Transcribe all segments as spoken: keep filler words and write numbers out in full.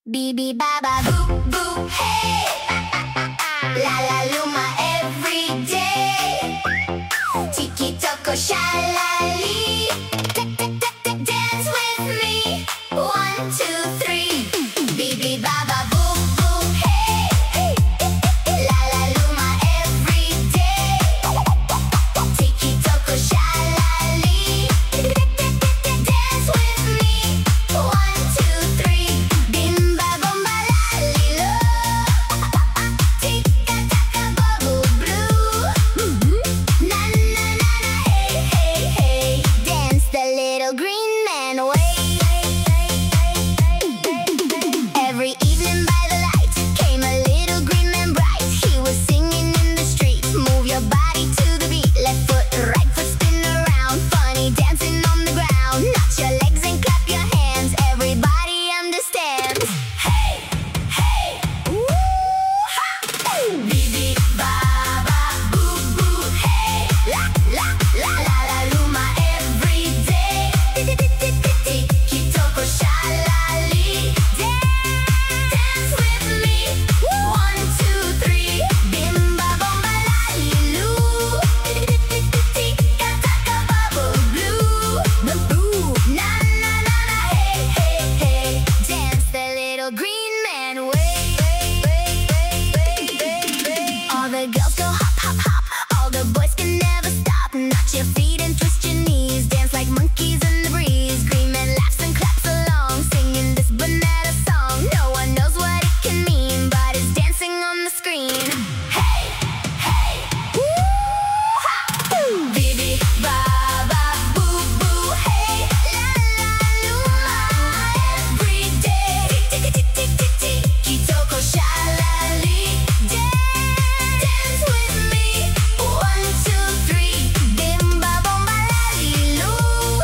Bibi baba boo boo hey, la la luma every day. Tiki toko shalali, dance with me. One two three. Bibi baba boo boo hey, la la luma every day. Tiki toko shalali, dance with me. One two three. Bimba bomba lalilo, tika taka bubble blue. Na na na na hey hey hey. Dance the little green man way. Every evening by the light came a little green man bright. He was singing in the street. Move your body to the beat. Left foot, right foot, spin around. Funny dancing on the ground. Notch your legs and clap your hands. Everybody understands. Hey, hey, woo ha. Bibi baba boo boo hey, la la la la la luma every day. Tiki toko shalali, dance with me. One two three. Bimba bomba lalilu, tika taka bubble blue. Na na na na hey hey hey. Dance the little green man way. All the girls go hop hop hop. All the boys can never stop. Notch your feet and twist your knees. Dance like monkeys in the breeze. Green man laughs and claps along, singing this banana song. No one knows what it can mean, but it's dancing on the screen. Hey, hey, woo ha. Bibi baba boo boo hey, la la luma every day. Tiki toko shalali, dance with me. One two three. Bimba bomba lalilu,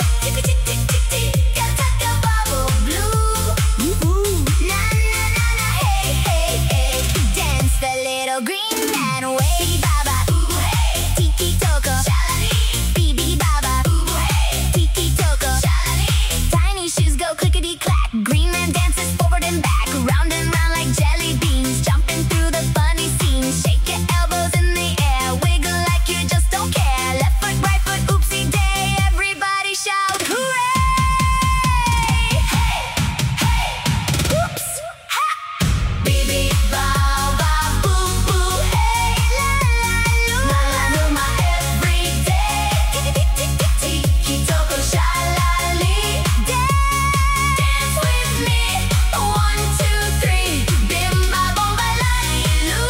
tika taka bubble blue. Na na na na hey hey hey. Dance the little green man way. Baba ooh hey, tiki toko shalali. Bibi baba ooh hey, tiki toko shalali. Tiny shoes go clickety clack. Green man dances forward and back, round and round like jelly beans, jumping through the funny scenes. Shake your elbows in the air, wiggle like you just don't care. Left foot, right foot, oopsie day. Everybody shout hooray! Hey, hey, oops, ha! Bibi baba boo boo hey, la la luma every day. Tiki toko shalali, dance with me. One two three. Bimba bomba lalilu,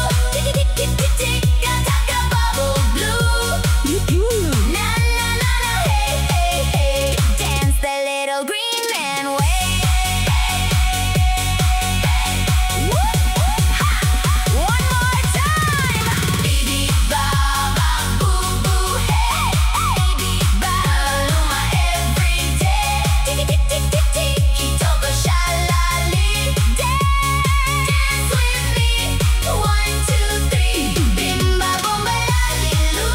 tika taka bubble blue. Na na na na hey hey hey. Dance the little green man way. One more time. Bibi baba boo boo hey, bibi baba luma every day. Tiki toko shalali, dance with me. One two three. Bimba bomba lalilu,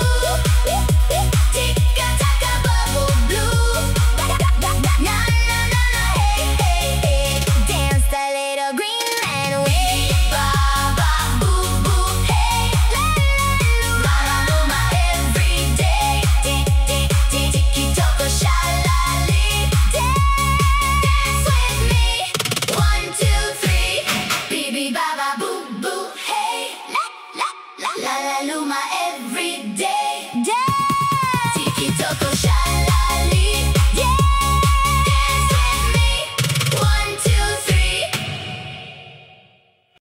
tika taka bubble blue. Na na na na hey hey hey. Dance the little green man way. Baba boo boo hey, la la luma every day. Tiki toko shalali, dance with me. One two three. Bibi baba boo boo hey, la la la la la luma